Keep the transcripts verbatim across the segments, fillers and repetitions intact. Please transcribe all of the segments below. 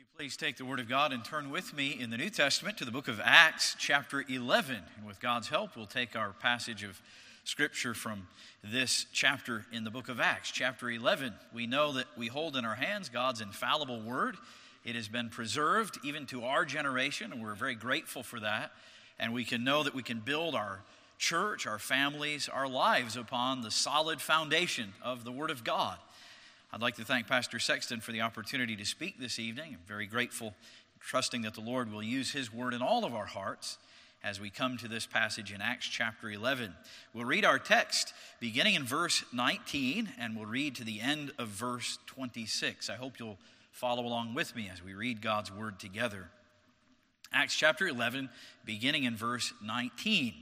you please take the Word of God and turn with me in the New Testament to the book of Acts, chapter eleven. And with God's help, we'll take our passage of Scripture from this chapter in the book of Acts, chapter eleven. We know that we hold in our hands God's infallible Word. It has been preserved even to our generation, and we're very grateful for that. And we can know that we can build our church, our families, our lives upon the solid foundation of the Word of God. I'd like to thank Pastor Sexton for the opportunity to speak this evening. I'm very grateful, trusting that the Lord will use His Word in all of our hearts as we come to this passage in Acts chapter eleven. We'll read our text beginning in verse nineteen, and we'll read to the end of verse twenty-six. I hope you'll follow along with me as we read God's Word together. Acts chapter eleven, beginning in verse nineteen.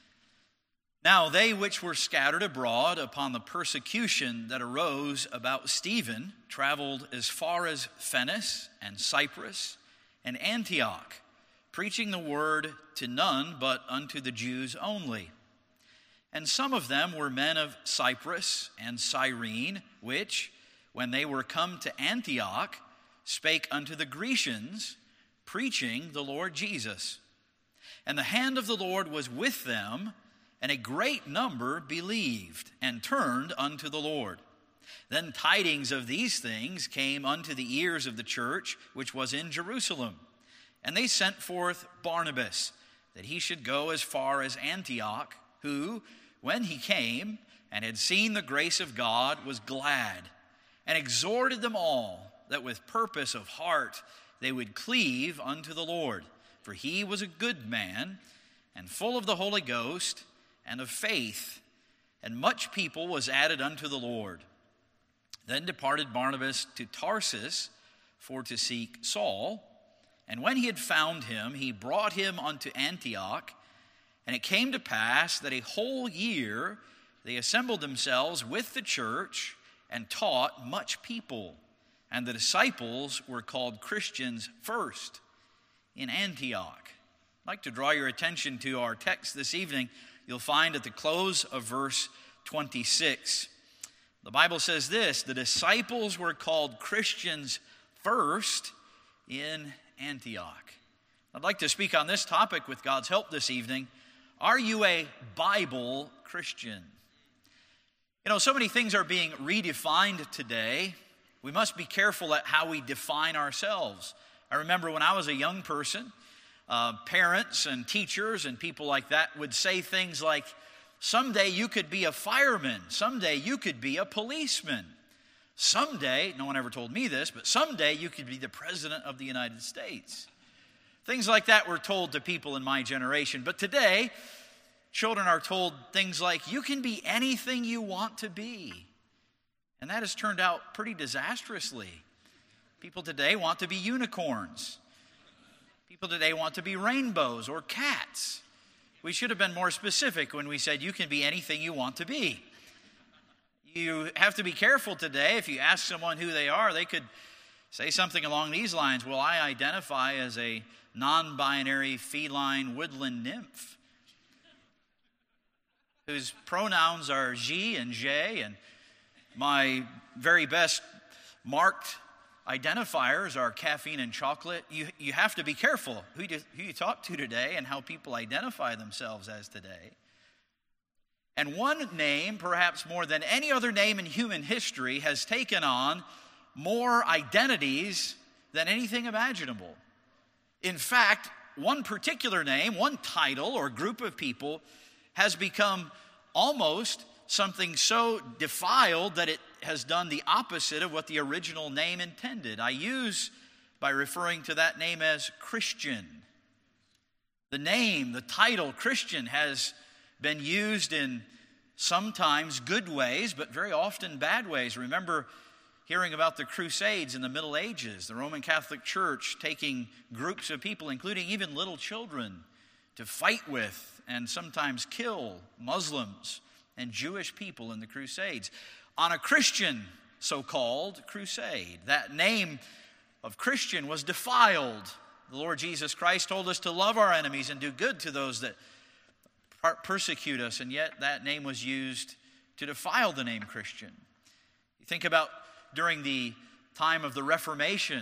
Now they which were scattered abroad upon the persecution that arose about Stephen traveled as far as Phoenice and Cyprus and Antioch, preaching the word to none but unto the Jews only. And some of them were men of Cyprus and Cyrene, which, when they were come to Antioch, spake unto the Grecians, preaching the Lord Jesus. And the hand of the Lord was with them, and a great number believed and turned unto the Lord. Then tidings of these things came unto the ears of the church which was in Jerusalem. And they sent forth Barnabas, that he should go as far as Antioch, who, when he came and had seen the grace of God, was glad, and exhorted them all that with purpose of heart they would cleave unto the Lord. For he was a good man, and full of the Holy Ghost, and of faith, and much people was added unto the Lord. Then departed Barnabas to Tarsus for to seek Saul, and when he had found him, he brought him unto Antioch. And it came to pass that a whole year they assembled themselves with the church and taught much people. And the disciples were called Christians first in Antioch. I'd like to draw your attention to our text this evening. You'll find at the close of verse twenty-six, the Bible says this: the disciples were called Christians first in Antioch. I'd like to speak on this topic with God's help this evening. Are you a Bible Christian? You know, so many things are being redefined today. We must be careful at how we define ourselves. I remember when I was a young person, Uh, parents and teachers and people like that would say things like, someday you could be a fireman, someday you could be a policeman, someday, no one ever told me this, but someday you could be the President of the United States. Things like that were told to people in my generation. But today, children are told things like, you can be anything you want to be. And that has turned out pretty disastrously. People today want to be unicorns. People today want to be rainbows or cats. We should have been more specific when we said you can be anything you want to be. You have to be careful today. If you ask someone who they are, they could say something along these lines. Well, I identify as a non-binary feline woodland nymph whose pronouns are she and J, and my very best marked identifiers are caffeine and chocolate. You, you have to be careful who you, who you talk to today and how people identify themselves as today. And one name, perhaps more than any other name in human history, has taken on more identities than anything imaginable. In fact, one particular name, one title or group of people has become almost something so defiled that it has done the opposite of what the original name intended. I use by referring to that name as Christian. The name, the title Christian has been used in sometimes good ways, but very often bad ways. Remember hearing about the Crusades in the Middle Ages, the Roman Catholic Church taking groups of people, including even little children, to fight with and sometimes kill Muslims and Jewish people in the Crusades. On a Christian so-called crusade, that name of Christian was defiled. The Lord Jesus Christ told us to love our enemies and do good to those that persecute us, and yet that name was used to defile the name Christian. You think about during the time of the Reformation,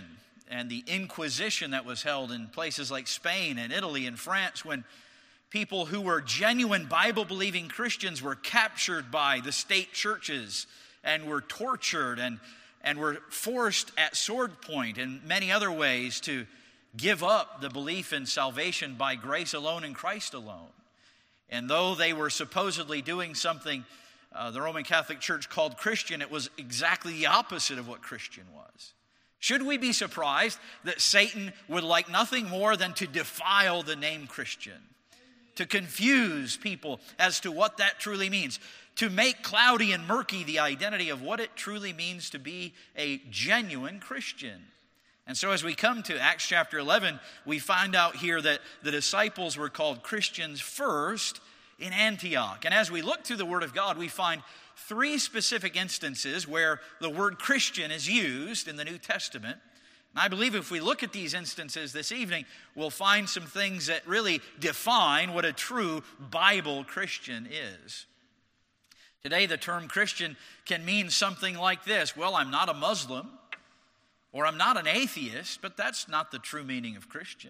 and the Inquisition that was held in places like Spain and Italy and France, when people who were genuine Bible-believing Christians were captured by the state churches and were tortured and, and were forced at sword point and many other ways to give up the belief in salvation by grace alone in Christ alone. And though they were supposedly doing something uh, the Roman Catholic Church called Christian, it was exactly the opposite of what Christian was. Should we be surprised that Satan would like nothing more than to defile the name Christian, to confuse people as to what that truly means, to make cloudy and murky the identity of what it truly means to be a genuine Christian? And so as we come to Acts chapter eleven, we find out here that the disciples were called Christians first in Antioch. And as we look through the Word of God, we find three specific instances where the word Christian is used in the New Testament. And I believe if we look at these instances this evening, we'll find some things that really define what a true Bible Christian is. Today, the term Christian can mean something like this: well, I'm not a Muslim, or I'm not an atheist, but that's not the true meaning of Christian.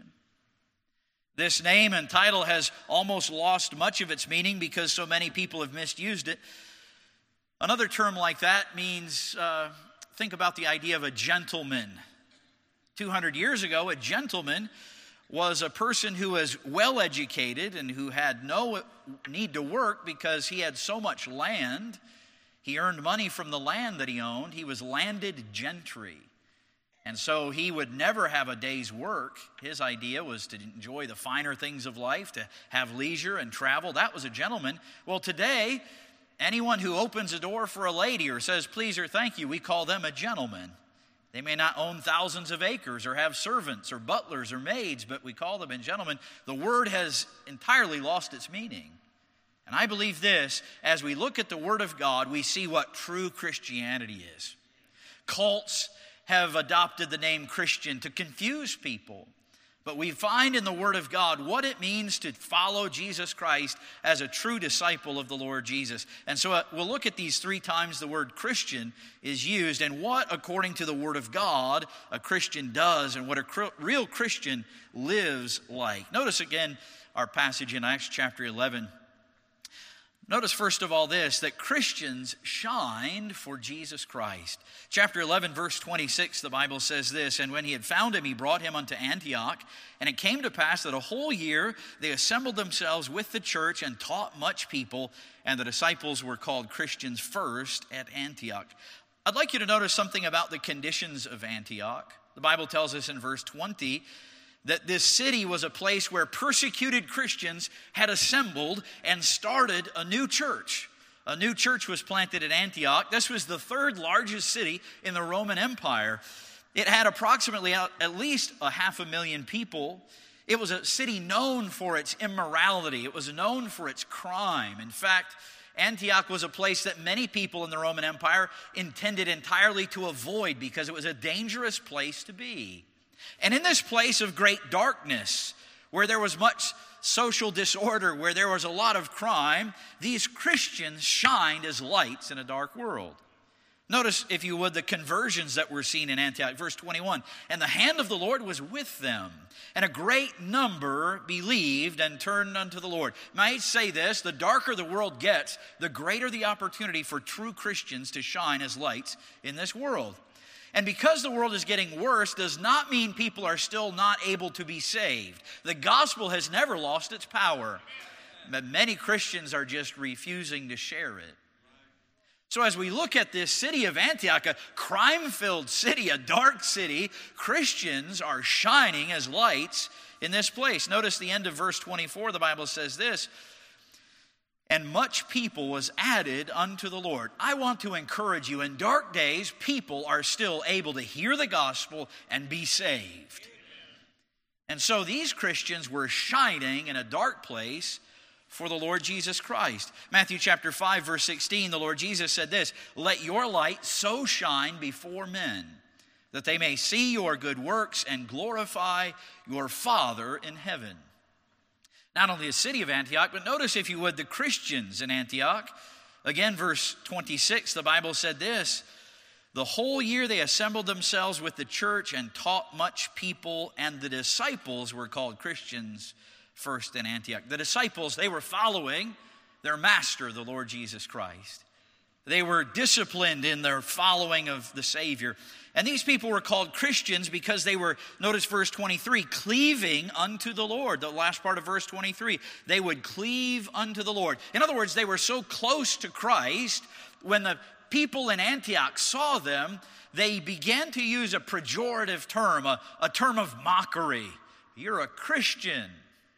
This name and title has almost lost much of its meaning because so many people have misused it. Another term like that means, uh, think about the idea of a gentleman. two hundred years ago, a gentleman was a person who was well educated and who had no need to work because he had so much land. He earned money from the land that he owned. He was landed gentry. And so he would never have a day's work. His idea was to enjoy the finer things of life, to have leisure and travel. That was a gentleman. Well, today, anyone who opens a door for a lady or says please or thank you, we call them a gentleman. They may not own thousands of acres or have servants or butlers or maids, but we call them a gentleman. The word has entirely lost its meaning. And I believe this: as we look at the Word of God, we see what true Christianity is. Cults have adopted the name Christian to confuse people. But we find in the Word of God what it means to follow Jesus Christ as a true disciple of the Lord Jesus. And so we'll look at these three times the word Christian is used and what, according to the Word of God, a Christian does and what a real Christian lives like. Notice again our passage in Acts chapter eleven. Notice first of all this, that Christians shined for Jesus Christ. Chapter eleven, verse twenty-six, the Bible says this: "And when he had found him, he brought him unto Antioch. And it came to pass that a whole year they assembled themselves with the church and taught much people. And the disciples were called Christians first at Antioch." I'd like you to notice something about the conditions of Antioch. The Bible tells us in verse twenty that this city was a place where persecuted Christians had assembled and started a new church. A new church was planted at Antioch. This was the third largest city in the Roman Empire. It had approximately at least a half a million people. It was a city known for its immorality. It was known for its crime. In fact, Antioch was a place that many people in the Roman Empire intended entirely to avoid because it was a dangerous place to be. And in this place of great darkness, where there was much social disorder, where there was a lot of crime, these Christians shined as lights in a dark world. Notice, if you would, the conversions that were seen in Antioch. Verse twenty-one, "And the hand of the Lord was with them, and a great number believed and turned unto the Lord." May I say this: the darker the world gets, the greater the opportunity for true Christians to shine as lights in this world. And because the world is getting worse does not mean people are still not able to be saved. The gospel has never lost its power. But many Christians are just refusing to share it. So as we look at this city of Antioch, a crime-filled city, a dark city, Christians are shining as lights in this place. Notice the end of verse twenty-four, the Bible says this: "And much people was added unto the Lord." I want to encourage you, in dark days, people are still able to hear the gospel and be saved. And so these Christians were shining in a dark place for the Lord Jesus Christ. Matthew chapter five, verse sixteen, the Lord Jesus said this: "Let your light so shine before men, that they may see your good works and glorify your Father in heaven." Not only the city of Antioch, but notice, if you would, the Christians in Antioch. Again, verse twenty-six, the Bible said this: The whole year they assembled themselves with the church and taught much people, and the disciples were called Christians first in Antioch. The disciples, they were following their master, the Lord Jesus Christ. They were disciplined in their following of the Savior. And these people were called Christians because they were, notice verse twenty-three, cleaving unto the Lord. The last part of verse twenty-three, they would cleave unto the Lord. In other words, they were so close to Christ, when the people in Antioch saw them, they began to use a pejorative term, a, a term of mockery. You're a Christian.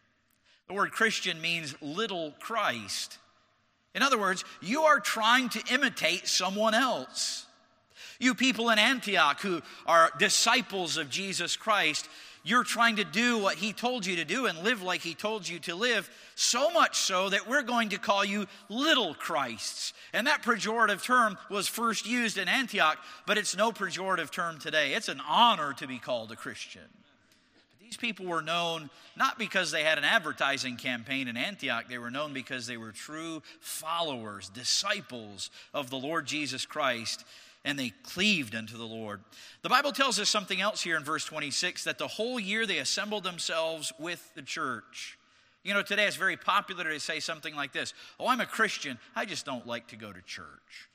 The word Christian means little Christ. In other words, you are trying to imitate someone else. You people in Antioch who are disciples of Jesus Christ, you're trying to do what he told you to do and live like he told you to live, so much so that we're going to call you little Christs. And that pejorative term was first used in Antioch, but it's no pejorative term today. It's an honor to be called a Christian. These people were known not because they had an advertising campaign in Antioch. They were known because they were true followers, disciples of the Lord Jesus Christ, and they cleaved unto the Lord. The Bible tells us something else here in verse twenty-six, that the whole year they assembled themselves with the church. You know, today it's very popular to say something like this: oh, I'm a Christian, I just don't like to go to church.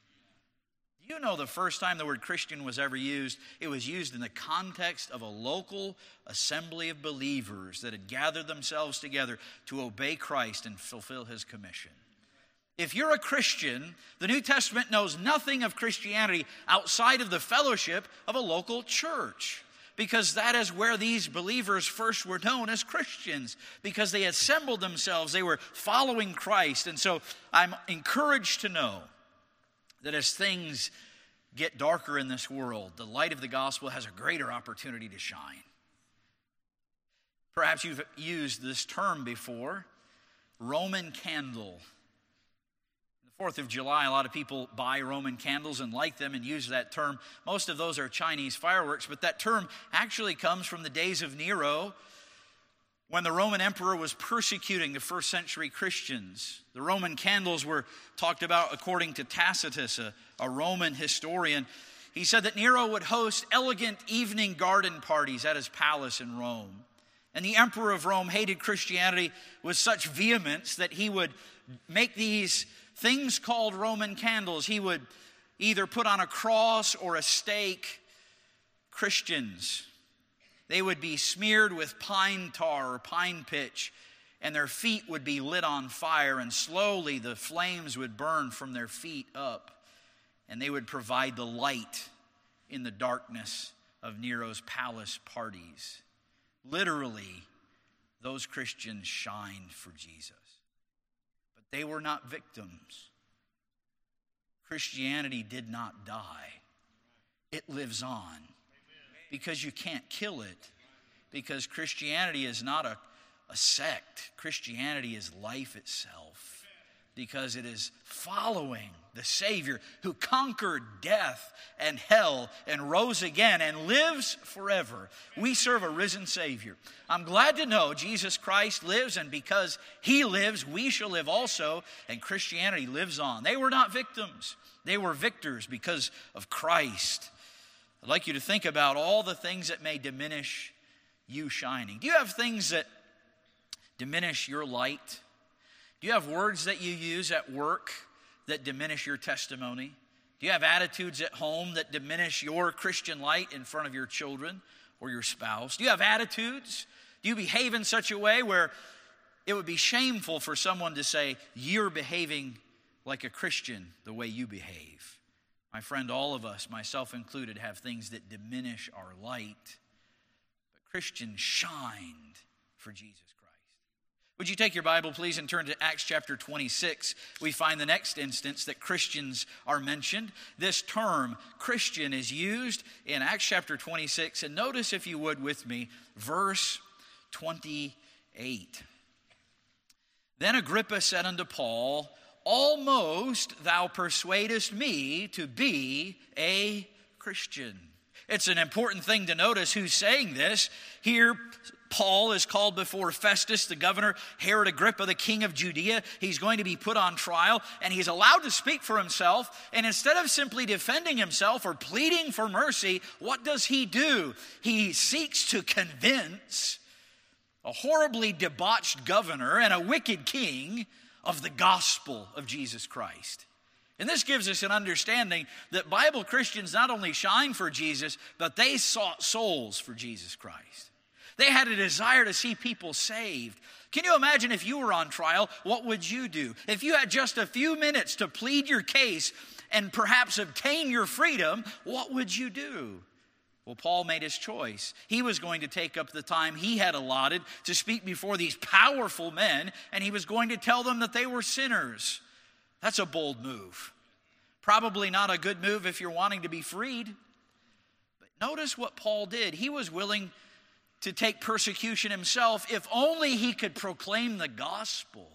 You know, the first time the word Christian was ever used, it was used in the context of a local assembly of believers that had gathered themselves together to obey Christ and fulfill his commission. If you're a Christian, the New Testament knows nothing of Christianity outside of the fellowship of a local church, because that is where these believers first were known as Christians, because they assembled themselves, they were following Christ. And so I'm encouraged to know that as things get darker in this world, the light of the gospel has a greater opportunity to shine. Perhaps you've used this term before, Roman candle. The fourth of July, a lot of people buy Roman candles and light them and use that term. Most of those are Chinese fireworks, but that term actually comes from the days of Nero, when the Roman emperor was persecuting the first century Christians. The Roman candles were talked about according to Tacitus, a, a Roman historian. He said that Nero would host elegant evening garden parties at his palace in Rome. And the emperor of Rome hated Christianity with such vehemence that he would make these things called Roman candles. He would either put on a cross or a stake Christians. They would be smeared with pine tar or pine pitch, and their feet would be lit on fire, and slowly the flames would burn from their feet up, and they would provide the light in the darkness of Nero's palace parties. Literally, those Christians shined for Jesus. But they were not victims. Christianity did not die. It lives on. Because you can't kill it. Because Christianity is not a, a sect. Christianity is life itself. Because it is following the Savior who conquered death and hell and rose again and lives forever. We serve a risen Savior. I'm glad to know Jesus Christ lives, and because he lives, we shall live also, and Christianity lives on. They were not victims. They were victors because of Christ. I'd like you to think about all the things that may diminish you shining. Do you have things that diminish your light? Do you have words that you use at work that diminish your testimony? Do you have attitudes at home that diminish your Christian light in front of your children or your spouse? Do you have attitudes? Do you behave in such a way where it would be shameful for someone to say, you're behaving like a Christian the way you behave? My friend, all of us, myself included, have things that diminish our light. But Christians shined for Jesus Christ. Would you take your Bible, please, and turn to Acts chapter twenty-six. We find the next instance that Christians are mentioned. This term, Christian, is used in Acts chapter twenty-six. And notice, if you would, with me, verse twenty-eight. Then Agrippa said unto Paul, almost thou persuadest me to be a Christian. It's an important thing to notice who's saying this. Here, Paul is called before Festus, the governor, Herod Agrippa, the king of Judea. He's going to be put on trial, and he's allowed to speak for himself. And instead of simply defending himself or pleading for mercy, what does he do? He seeks to convince a horribly debauched governor and a wicked king of the gospel of Jesus Christ. And this gives us an understanding that Bible Christians not only shine for Jesus, but they sought souls for Jesus Christ. They had a desire to see people saved. Can you imagine if you were on trial, what would you do? If you had just a few minutes to plead your case and perhaps obtain your freedom, what would you do? Well, Paul made his choice. He was going to take up the time he had allotted to speak before these powerful men, and he was going to tell them that they were sinners. That's a bold move. Probably not a good move if you're wanting to be freed. But notice what Paul did. He was willing to take persecution himself if only he could proclaim the gospel.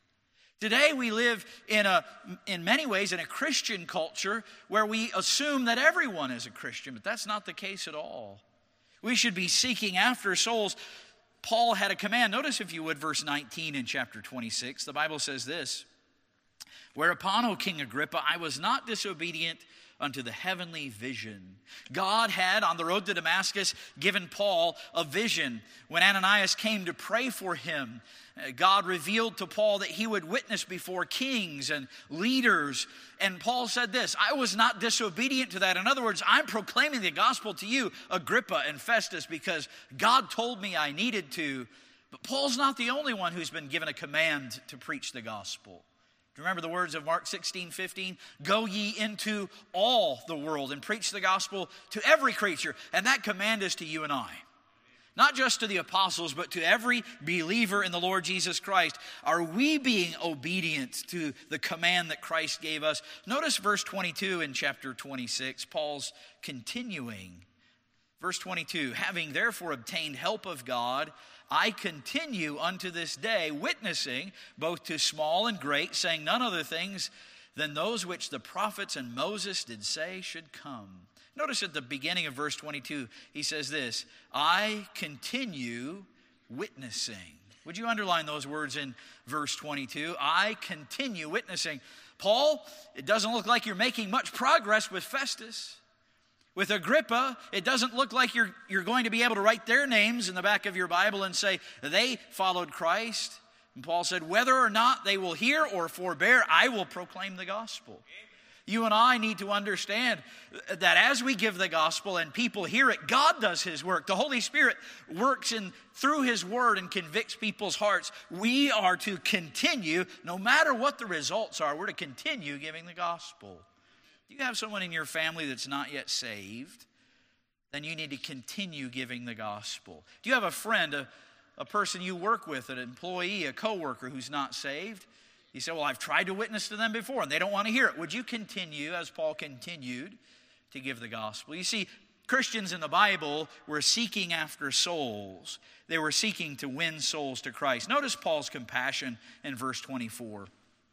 Today we live in a, in many ways in a Christian culture where we assume that everyone is a Christian, but that's not the case at all. We should be seeking after souls. Paul had a command. Notice, if you would, verse nineteen in chapter twenty-six. The Bible says this: "Whereupon, O King Agrippa, I was not disobedient unto the heavenly vision." God had, on the road to Damascus, given Paul a vision. When Ananias came to pray for him, God revealed to Paul that he would witness before kings and leaders. And Paul said this: I was not disobedient to that. In other words, I'm proclaiming the gospel to you, Agrippa and Festus, because God told me I needed to. But Paul's not the only one who's been given a command to preach the gospel. Do you remember the words of Mark sixteen fifteen? "Go ye into all the world and preach the gospel to every creature." And that command is to you and I. Not just to the apostles, but to every believer in the Lord Jesus Christ. Are we being obedient to the command that Christ gave us? Notice verse twenty-two in chapter twenty-six. Paul's continuing. Verse twenty-two: "Having therefore obtained help of God, I continue unto this day, witnessing both to small and great, saying none other things than those which the prophets and Moses did say should come." Notice at the beginning of verse twenty-two, he says this: "I continue witnessing." Would you underline those words in verse twenty-two? I continue witnessing. Paul, it doesn't look like you're making much progress with Festus. With Agrippa, it doesn't look like you're, you're going to be able to write their names in the back of your Bible and say they followed Christ. And Paul said, whether or not they will hear or forbear, I will proclaim the gospel. You and I need to understand that as we give the gospel and people hear it, God does His work. The Holy Spirit works in through His word and convicts people's hearts. We are to continue, no matter what the results are, we're to continue giving the gospel. Do you have someone in your family that's not yet saved? Then you need to continue giving the gospel. Do you have a friend, a, a person you work with, an employee, a coworker who's not saved? You say, well, I've tried to witness to them before and they don't want to hear it. Would you continue, as Paul continued, to give the gospel? You see, Christians in the Bible were seeking after souls. They were seeking to win souls to Christ. Notice Paul's compassion in verse twenty-four of,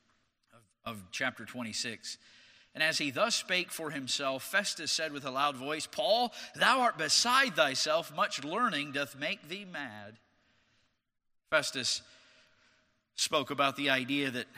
of chapter twenty-six. "And as he thus spake for himself, Festus said with a loud voice, Paul, thou art beside thyself, much learning doth make thee mad." Festus spoke about the idea that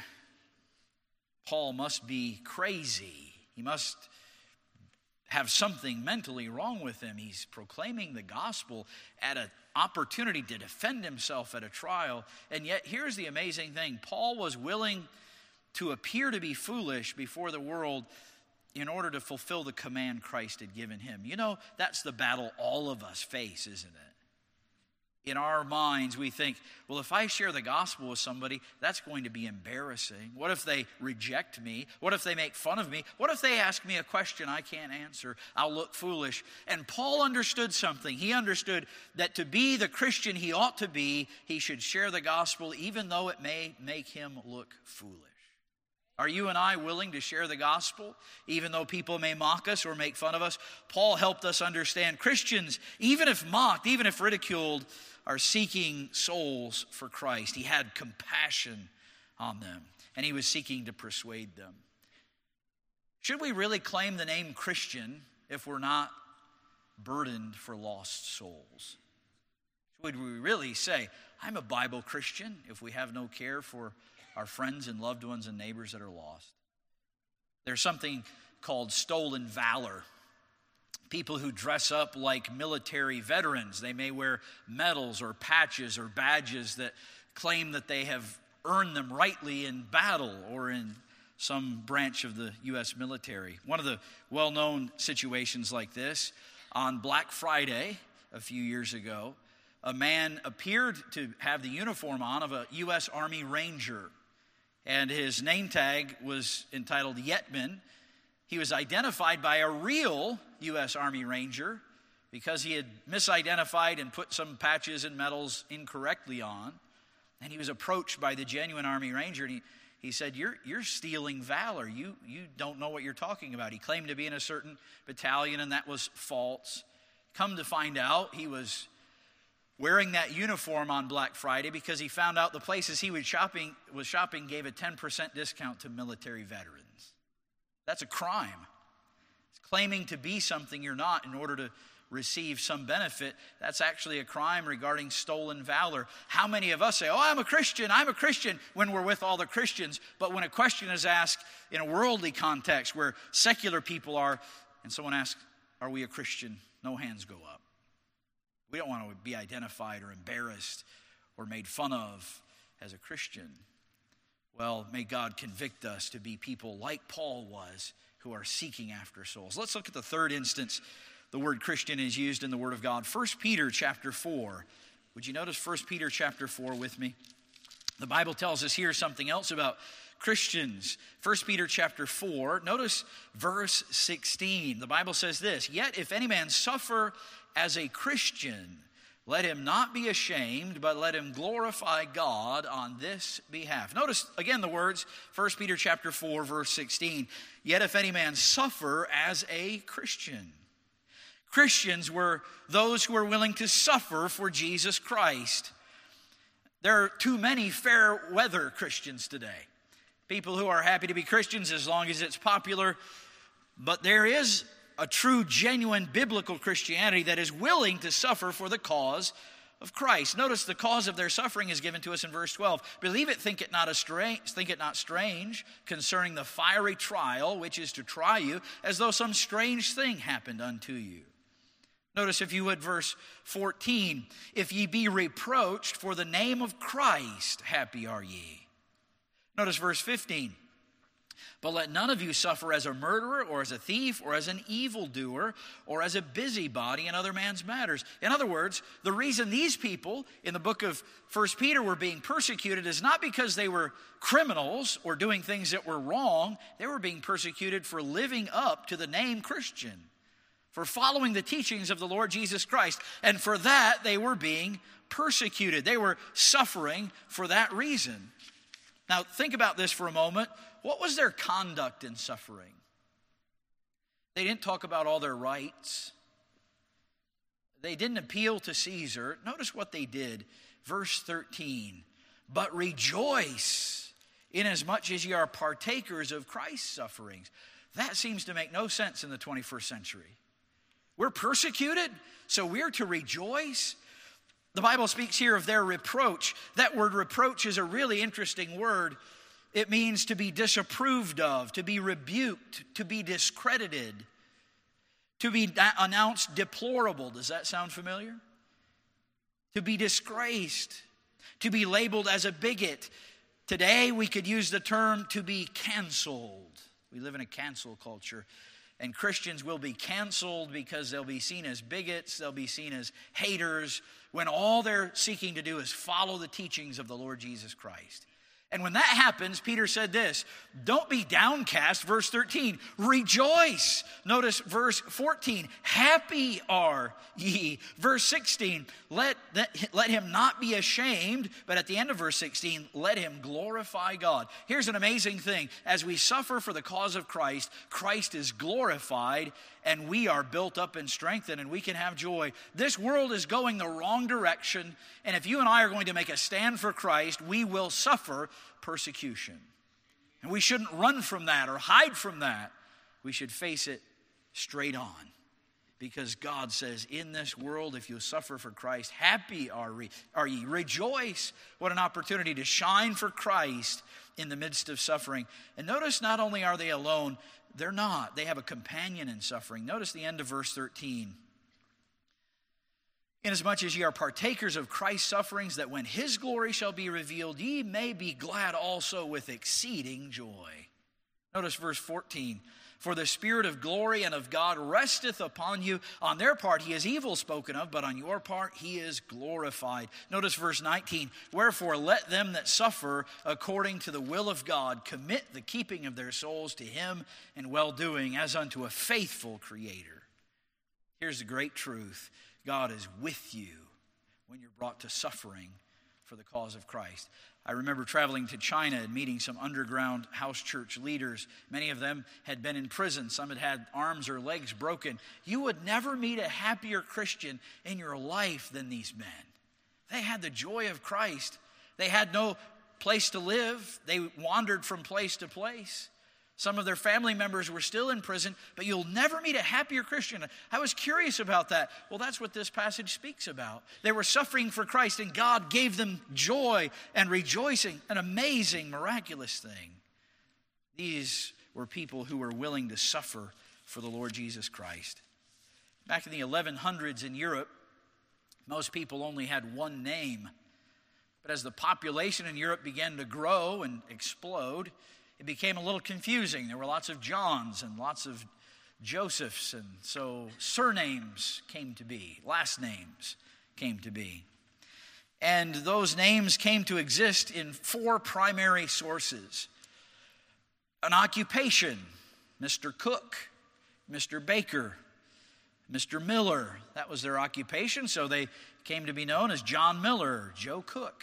Paul must be crazy. He must have something mentally wrong with him. He's proclaiming the gospel at an opportunity to defend himself at a trial. And yet, here's the amazing thing. Paul was willing to appear to be foolish before the world in order to fulfill the command Christ had given him. You know, that's the battle all of us face, isn't it? In our minds, we think, well, if I share the gospel with somebody, that's going to be embarrassing. What if they reject me? What if they make fun of me? What if they ask me a question I can't answer? I'll look foolish. And Paul understood something. He understood that to be the Christian he ought to be, he should share the gospel even though it may make him look foolish. Are you and I willing to share the gospel, even though people may mock us or make fun of us? Paul helped us understand Christians, even if mocked, even if ridiculed, are seeking souls for Christ. He had compassion on them, and he was seeking to persuade them. Should we really claim the name Christian if we're not burdened for lost souls? Would we really say, I'm a Bible Christian, if we have no care for our friends and loved ones and neighbors that are lost? There's something called stolen valor. People who dress up like military veterans. They may wear medals or patches or badges that claim that they have earned them rightly in battle or in some branch of the U S military. One of the well-known situations like this, on Black Friday a few years ago, a man appeared to have the uniform on of a U S Army Ranger, and his name tag was entitled Yetman. He was identified by a real U S Army Ranger because he had misidentified and put some patches and medals incorrectly on. And he was approached by the genuine Army Ranger, and he, he said, you're, you're stealing valor. You, you don't know what you're talking about. He claimed to be in a certain battalion, and that was false. Come to find out, he was wearing that uniform on Black Friday because he found out the places he was shopping, was shopping gave a ten percent discount to military veterans. That's a crime. It's claiming to be something you're not in order to receive some benefit. That's actually a crime regarding stolen valor. How many of us say, oh, I'm a Christian, I'm a Christian, when we're with all the Christians, but when a question is asked in a worldly context where secular people are, and someone asks, are we a Christian? No hands go up. We don't want to be identified or embarrassed or made fun of as a Christian. Well, may God convict us to be people like Paul was, who are seeking after souls. Let's look at the third instance the word Christian is used in the Word of God. First Peter chapter four. Would you notice First Peter chapter four with me? The Bible tells us here something else about Christians. First Peter chapter four, notice verse sixteen. The Bible says this, yet if any man suffer as a Christian, let him not be ashamed, but let him glorify God on this behalf. Notice again the words, First Peter chapter four, verse sixteen. Yet if any man suffer as a Christian. Christians were those who were willing to suffer for Jesus Christ. There are too many fair weather Christians today. People who are happy to be Christians as long as it's popular. But there is a true, genuine biblical Christianity that is willing to suffer for the cause of Christ. Notice the cause of their suffering is given to us in verse twelve. Believe it, think it not a strange, think it not strange concerning the fiery trial which is to try you, as though some strange thing happened unto you. Notice, if you would, verse fourteen. If ye be reproached for the name of Christ, happy are ye. Notice verse fifteen. But let none of you suffer as a murderer, or as a thief, or as an evildoer, or as a busybody in other man's matters. In other words, the reason these people in the book of First Peter were being persecuted is not because they were criminals or doing things that were wrong. They were being persecuted for living up to the name Christian, for following the teachings of the Lord Jesus Christ. And for that, they were being persecuted. They were suffering for that reason. Now, think about this for a moment. What was their conduct in suffering? They didn't talk about all their rights. They didn't appeal to Caesar. Notice what they did. Verse thirteen. But rejoice inasmuch as ye are partakers of Christ's sufferings. That seems to make no sense in the twenty-first century. We're persecuted, so we're to rejoice. The Bible speaks here of their reproach. That word reproach is a really interesting word. It means to be disapproved of, to be rebuked, to be discredited, to be announced deplorable. Does that sound familiar? To be disgraced, to be labeled as a bigot. Today we could use the term to be canceled. We live in a cancel culture. And Christians will be canceled because they'll be seen as bigots, they'll be seen as haters, when all they're seeking to do is follow the teachings of the Lord Jesus Christ. And when that happens, Peter said this, don't be downcast, verse thirteen, rejoice. Notice verse fourteen, happy are ye. Verse sixteen, let, let him not be ashamed, but at the end of verse sixteen, let him glorify God. Here's an amazing thing. As we suffer for the cause of Christ, Christ is glorified, and we are built up and strengthened, and we can have joy. This world is going the wrong direction, and if you and I are going to make a stand for Christ, we will suffer persecution. And we shouldn't run from that or hide from that. We should face it straight on. Because God says, in this world, if you suffer for Christ, happy are, re- are ye. Rejoice. What an opportunity to shine for Christ in the midst of suffering. And notice, not only are they alone, they're not. They have a companion in suffering. Notice the end of verse thirteen. Inasmuch as ye are partakers of Christ's sufferings, that when his glory shall be revealed, ye may be glad also with exceeding joy. Notice verse fourteen. For the Spirit of glory and of God resteth upon you. On their part he is evil spoken of, but on your part he is glorified. Notice verse nineteen. Wherefore let them that suffer according to the will of God commit the keeping of their souls to him in well-doing, as unto a faithful Creator. Here's the great truth. God is with you when you're brought to suffering for the cause of Christ. I remember traveling to China and meeting some underground house church leaders. Many of them had been in prison. Some had had arms or legs broken. You would never meet a happier Christian in your life than these men. They had the joy of Christ. They had no place to live. They wandered from place to place. Some of their family members were still in prison, but you'll never meet a happier Christian. I was curious about that. Well, that's what this passage speaks about. They were suffering for Christ, and God gave them joy and rejoicing, an amazing, miraculous thing. These were people who were willing to suffer for the Lord Jesus Christ. Back in the eleven hundreds in Europe, most people only had one name. But as the population in Europe began to grow and explode, it became a little confusing. There were lots of Johns and lots of Josephs, and so surnames came to be, last names came to be. And those names came to exist in four primary sources. An occupation, Mister Cook, Mister Baker, Mister Miller. That was their occupation, so they came to be known as John Miller, Joe Cook.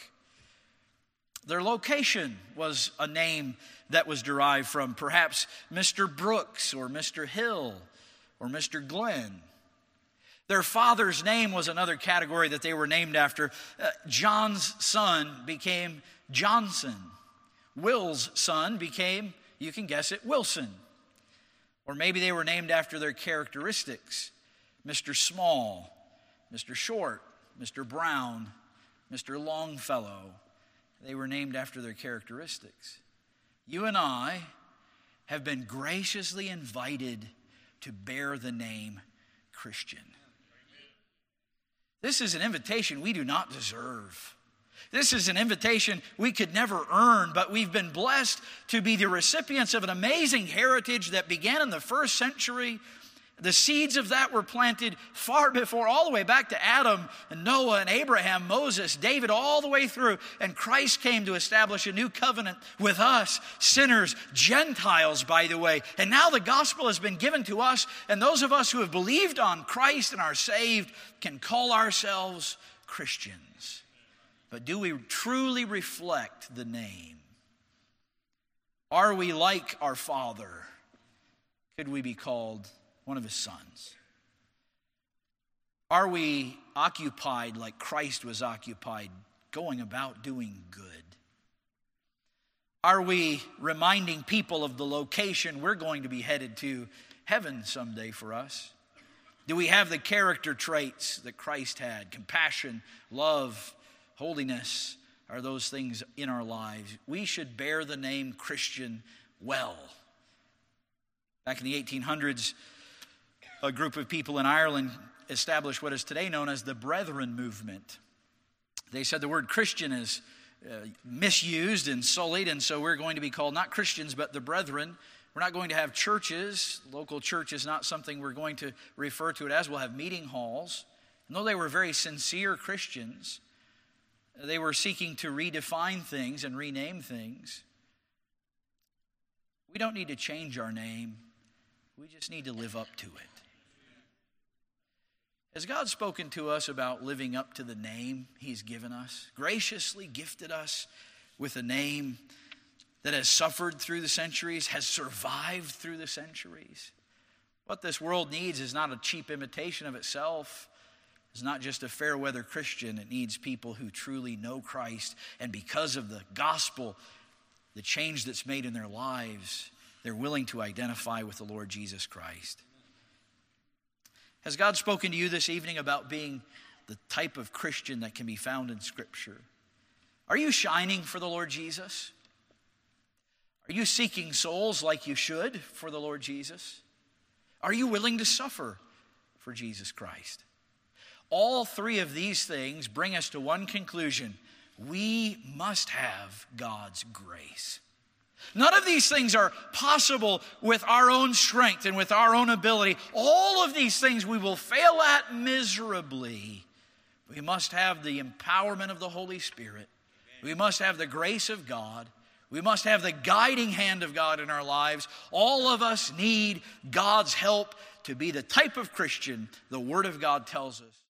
Their location was a name that was derived from perhaps Mister Brooks or Mister Hill or Mister Glenn. Their father's name was another category that they were named after. Uh, John's son became Johnson. Will's son became, you can guess it, Wilson. Or maybe they were named after their characteristics. Mister Small, Mister Short, Mister Brown, Mister Longfellow. They were named after their characteristics. You and I have been graciously invited to bear the name Christian. This is an invitation we do not deserve. This is an invitation we could never earn, but we've been blessed to be the recipients of an amazing heritage that began in the first century. The seeds of that were planted far before, all the way back to Adam and Noah and Abraham, Moses, David, all the way through. And Christ came to establish a new covenant with us, sinners, Gentiles, by the way. And now the gospel has been given to us, and those of us who have believed on Christ and are saved can call ourselves Christians. But do we truly reflect the name? Are we like our Father? Could we be called one of his sons? Are we occupied like Christ was occupied, going about doing good? Are we reminding people of the location we're going to be headed to, heaven someday for us? Do we have the character traits that Christ had? Compassion, love, holiness. Are those things in our lives? We should bear the name Christian well. Back in the eighteen hundreds, a group of people in Ireland established what is today known as the Brethren movement. They said the word Christian is uh, misused and sullied, and so we're going to be called not Christians, but the Brethren. We're not going to have churches. Local church is not something we're going to refer to it as. We'll have meeting halls. And though they were very sincere Christians, they were seeking to redefine things and rename things. We don't need to change our name. We just need to live up to it. Has God spoken to us about living up to the name he's given us? Graciously gifted us with a name that has suffered through the centuries, has survived through the centuries. What this world needs is not a cheap imitation of itself. It's not just a fair weather Christian. It needs people who truly know Christ, and because of the gospel, the change that's made in their lives, they're willing to identify with the Lord Jesus Christ. Has God spoken to you this evening about being the type of Christian that can be found in Scripture? Are you shining for the Lord Jesus? Are you seeking souls like you should for the Lord Jesus? Are you willing to suffer for Jesus Christ? All three of these things bring us to one conclusion. We must have God's grace. None of these things are possible with our own strength and with our own ability. All of these things we will fail at miserably. We must have the empowerment of the Holy Spirit. We must have the grace of God. We must have the guiding hand of God in our lives. All of us need God's help to be the type of Christian the Word of God tells us